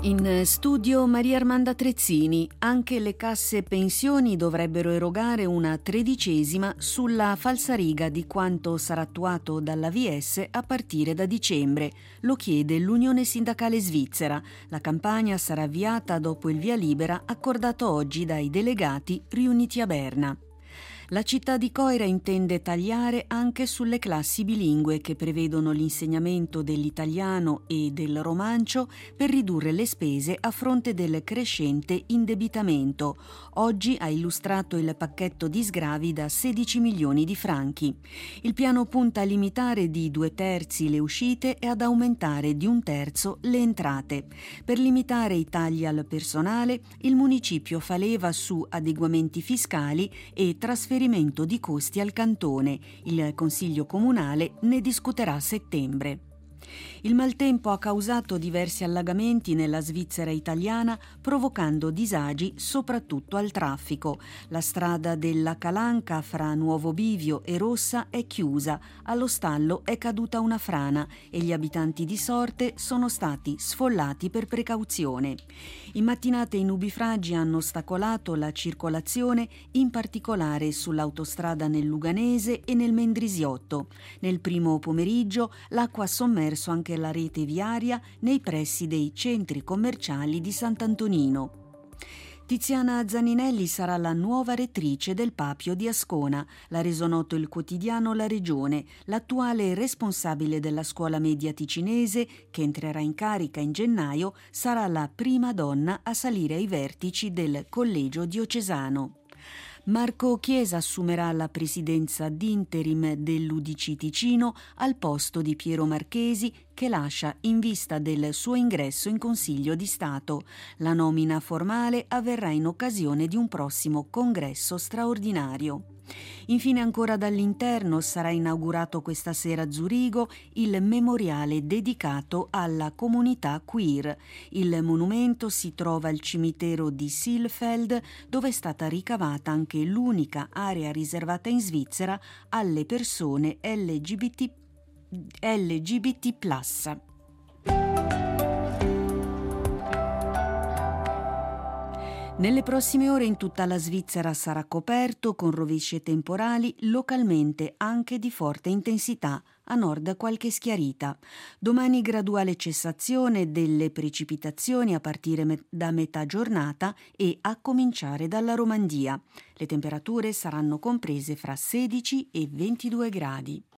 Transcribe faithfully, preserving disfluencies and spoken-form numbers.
In studio Maria Armanda Trezzini. Anche le casse pensioni dovrebbero erogare una tredicesima sulla falsariga di quanto sarà attuato dall'A V S a partire da dicembre. Lo chiede l'Unione Sindacale Svizzera. La campagna sarà avviata dopo il via libera accordato oggi dai delegati riuniti a Berna. La città di Coira intende tagliare anche sulle classi bilingue che prevedono l'insegnamento dell'italiano e del romancio per ridurre le spese a fronte del crescente indebitamento. Oggi ha illustrato il pacchetto di sgravi da sedici milioni di franchi. Il piano punta a limitare di due terzi le uscite e ad aumentare di un terzo le entrate. Per limitare i tagli al personale, il municipio fa leva su adeguamenti fiscali e trasferimenti di costi al cantone. Il Consiglio Comunale ne discuterà a settembre. Il maltempo ha causato diversi allagamenti nella Svizzera italiana, provocando disagi soprattutto al traffico. La strada della Calanca fra Nuovo Bivio e Rossa è chiusa, allo stallo è caduta una frana e gli abitanti di Sorte sono stati sfollati per precauzione. In mattinata i nubifragi hanno ostacolato la circolazione, in particolare sull'autostrada nel Luganese e nel Mendrisiotto. Nel primo pomeriggio l'acqua ha sommerso anche la rete viaria nei pressi dei centri commerciali di Sant'Antonino. Tiziana Zaninelli sarà la nuova rettrice del Papio di Ascona, l'ha reso noto il quotidiano La Regione. L'attuale responsabile della scuola media ticinese, che entrerà in carica in gennaio, sarà la prima donna a salire ai vertici del collegio diocesano. Marco Chiesa assumerà la presidenza d'interim dell'U D C Ticino al posto di Piero Marchesi, che lascia in vista del suo ingresso in Consiglio di Stato. La nomina formale avverrà in occasione di un prossimo congresso straordinario. Infine, ancora dall'interno, sarà inaugurato questa sera a Zurigo il memoriale dedicato alla comunità queer. Il monumento si trova al cimitero di Silfeld, dove è stata ricavata anche l'unica area riservata in Svizzera alle persone L G B T L G B T plus. Nelle prossime ore in tutta la Svizzera sarà coperto con rovesce temporali, localmente anche di forte intensità, a nord qualche schiarita. Domani graduale cessazione delle precipitazioni a partire me- da metà giornata e a cominciare dalla Romandia. Le temperature saranno comprese fra sedici e ventidue gradi.